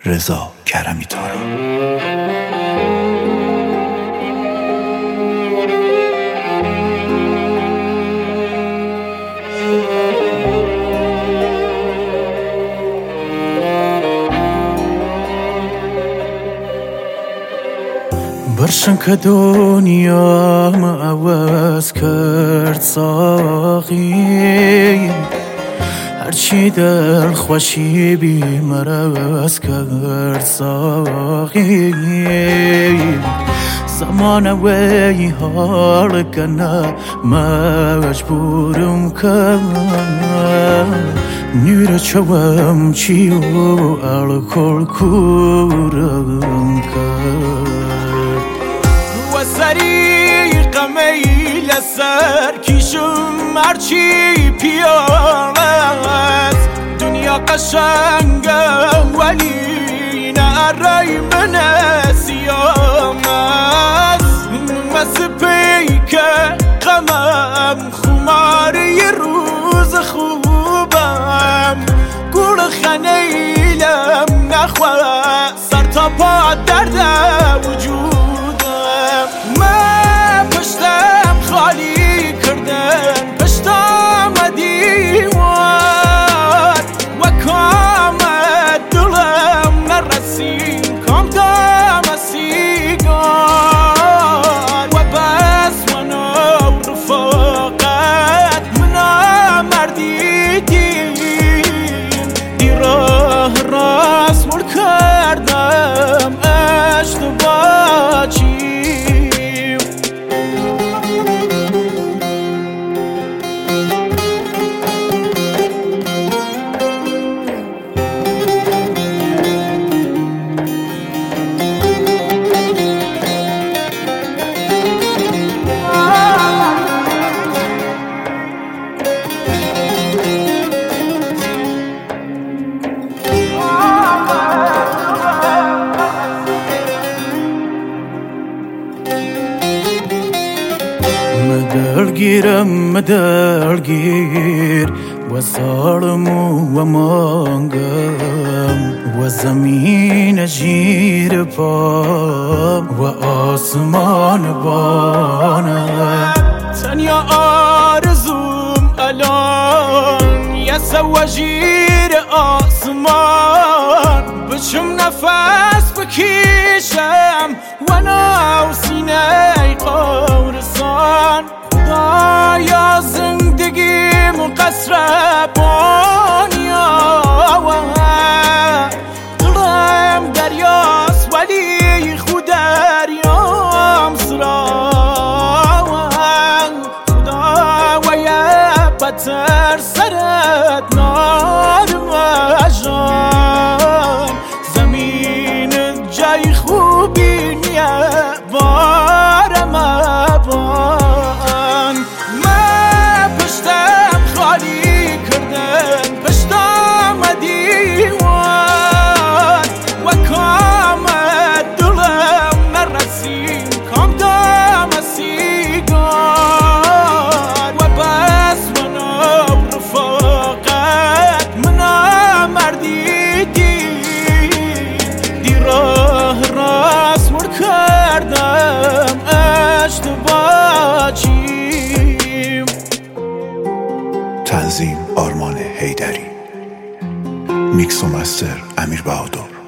رضا کرمی تارا. برشن که دنیا ما عوض کرد ساقی، هرچی دل خوشی بی مرز کرد ساقی. زمان وی حال کنه مجبورم کرد، نور چوم چی و الکل کورم کرد. سری قمیل سر کشم هرچی پیالت، دنیا قشنگه ولی نرای من سیام است. مسپی که غمم خماری روز خوبم، گل خنیلم نخواه سر تا پا درد وجود. من پشتم خالی کردن، پشتم دیوار و کامت دلم نرسین، کام دام سیگار و بس منو رفاقت منا مردی دی راه راست مر کردم اشتباه چی. مدلگیرم مدلگیر و ظالم و مانگم و زمین زیر پا و آسمان بانم. تنیا آرزوم الان یه سواجیر آسمان، بچم نفس بکشم و ناو سینه قورسان. خدایا زندگیم قصر بانیا و دلم دریاست ولی خود دریام سران. خدا و یه بطر سرت نارم جان، زمین جای خوبی نیه بارم بان. من پشتم خالی کردن، پشتم دیوان و کامت دلم نرسین، کام دام سیگار و بس منو رفاقت منا مردی دی راه راست مر کردم اشتباه چیم. تنظیم آرمان حیدری، میکس و مستر امیر بهادر.